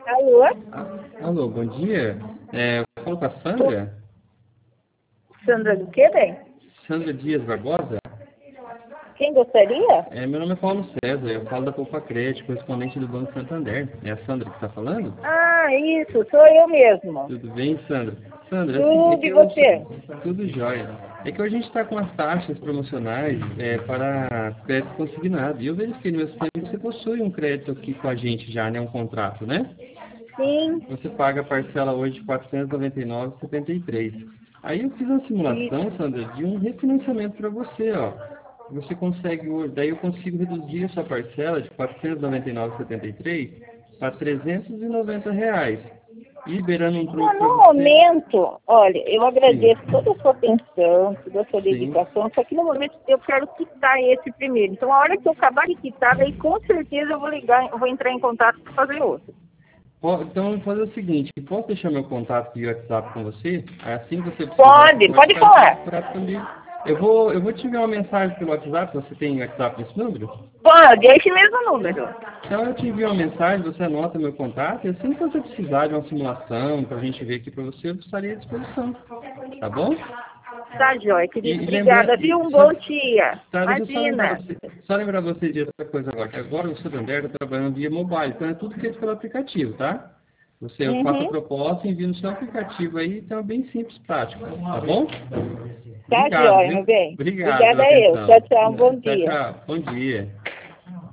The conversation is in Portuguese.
Alô? Alô, bom dia. Eu falo com a Sandra? Sandra do quê, bem? Sandra Dias Barbosa? Quem gostaria? Meu nome é Paulo César, eu falo da Poupa Crédito, correspondente do Banco Santander. É a Sandra que está falando? Ah, isso, sou eu mesmo. Tudo bem, Sandra? Sandra, assim, Tudo, e você? tudo jóia. É que hoje a gente está com as taxas promocionais para crédito consignado. E eu verifiquei no meu sistema que você possui um crédito aqui com a gente já, né? Um contrato, né? Sim, Você paga a parcela hoje de R$ 499,73. Aí eu fiz uma simulação, isso. Sandra, de um refinanciamento para você, ó. Você consegue, daí eu consigo reduzir a sua parcela de R$ 499,73 para R$ 390 reais, liberando um Ah, troco para no você. momento, olha, eu Sim, agradeço toda a sua atenção, toda a sua sim. dedicação, só que no momento eu quero quitar esse primeiro. Então, a hora que eu acabar de quitar, daí com certeza eu vou ligar, eu vou entrar em contato para fazer outro. Então, eu vou fazer o seguinte, posso deixar meu contato via WhatsApp com você? Assim que você precisar, você pode Pode ficar em falar. contato comigo. Eu vou te enviar uma mensagem pelo WhatsApp, você tem WhatsApp nesse número? Pode, é esse mesmo número. Então eu te envio uma mensagem, você anota meu contato, e assim que você precisar de uma simulação, para a gente ver aqui para você, eu estarei à disposição. Tá bom? Tá, joia, querido. E Obrigada, lembrando, viu? Um bom dia. tá, deixa eu Imagina. só lembrar você de outra coisa agora, que agora o Santander está trabalhando via mobile, então é tudo feito pelo aplicativo, tá? Eu faço a Uhum. proposta, envio no seu aplicativo aí, então é bem simples, prático, tá bom? Tá, Obrigado, joia, viu? meu bem. Obrigado pela Obrigada a eu. Tchau, atenção. tchau. Um bom Tchau, dia. tchau. Bom dia.